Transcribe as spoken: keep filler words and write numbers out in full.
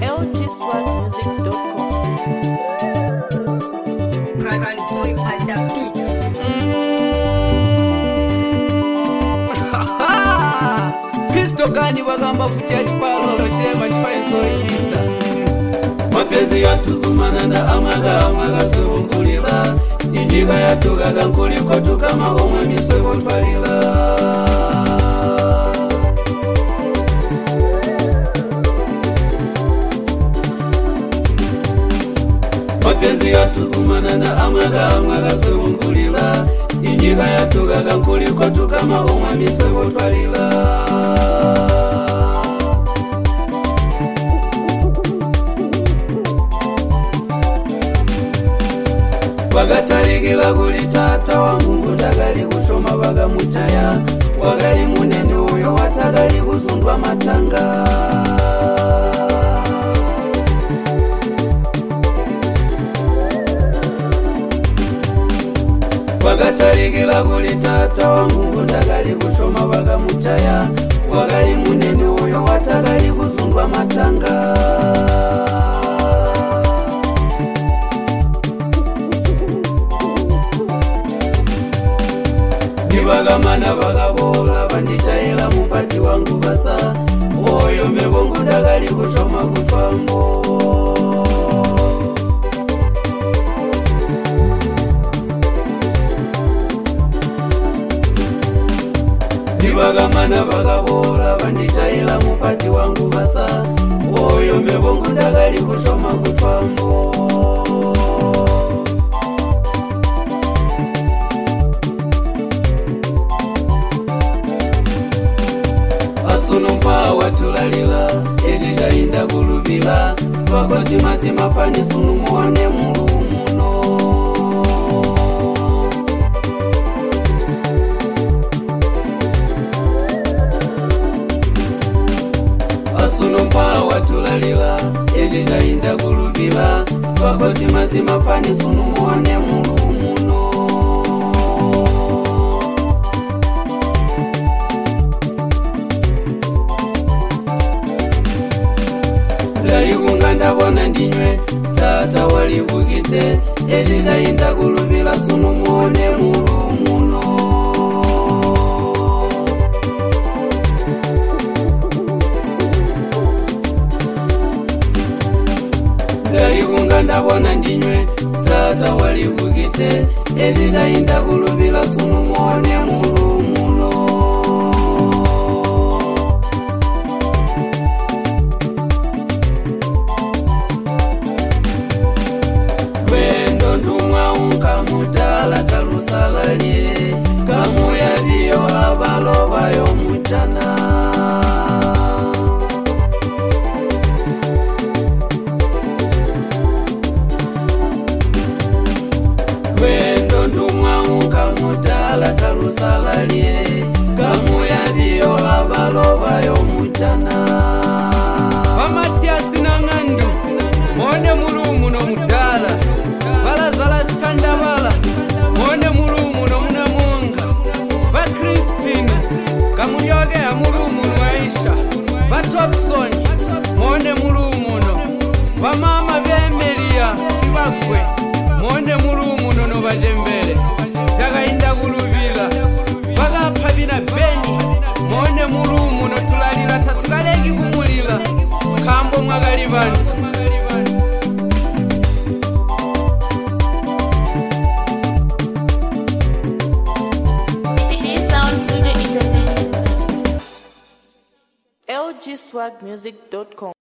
L G swag music dot com. Run boy on the beat. Kristo gani wagamba futia chipalo chilema chipaisoikisa mapenzi yatuzumana nda amaga amaga sebungulira injiga yatugaga nkuliko tukama omwami sebotwalira mapenzi yatuzumana nda amaga amaga sebungulira injiga yatugaga nkuliko tukama omwami sebotwalira Wagataligila guli tata wa Mungu ndagali kushoma baga mujaya wagali munene uyo watagali kuzundwa matanga Wagataligila guli tata wa Mungu ndagali kushoma baga mujaya wagali munene uyo watagali kuzundwa matanga Nibagamana bagabola bandichayela mupati wangu basa oyo mebongo ndagali kushoma kutwambo Nibagamana bagabola bandichayela mupati wangu basa oyo mebongo ndagali kushoma kutwambo Sunumpa watulalila ejija inda gulubila Wako sima sima pani sunumuone mulu muno Sunumpa watulalila ejija inda gulubila Wako sima sima pani sunumuone mulu muno Ndabona ndinywe tata wali bugite ejija indagulubila sunumuone mulu muno Ndalibunga ndabona ndinywe tata wali bugite ejija indagulubila sunumuone mulu muno Kamutala talusalali kamu ya biyo abaloba yo mutana Wendo ndumwa kamutala talusalali kamu ya biyo abaloba yo mutana Pamatiasi na ngandu Mone mulumu no mutala Balazala standabala Mone mulumu no munamunga Ba Crispin Kamunyoge ya mulumu no Aisha Ba Topson Mone mulumu no Ba mama bemelia Sibakwe Mone mulumu no no bajembele Jaga inda gulubila Baga pabina beni Mone mulumu no tulalila Tatugalegi kumulila Kambo mwagali bantu L G swag music dot com.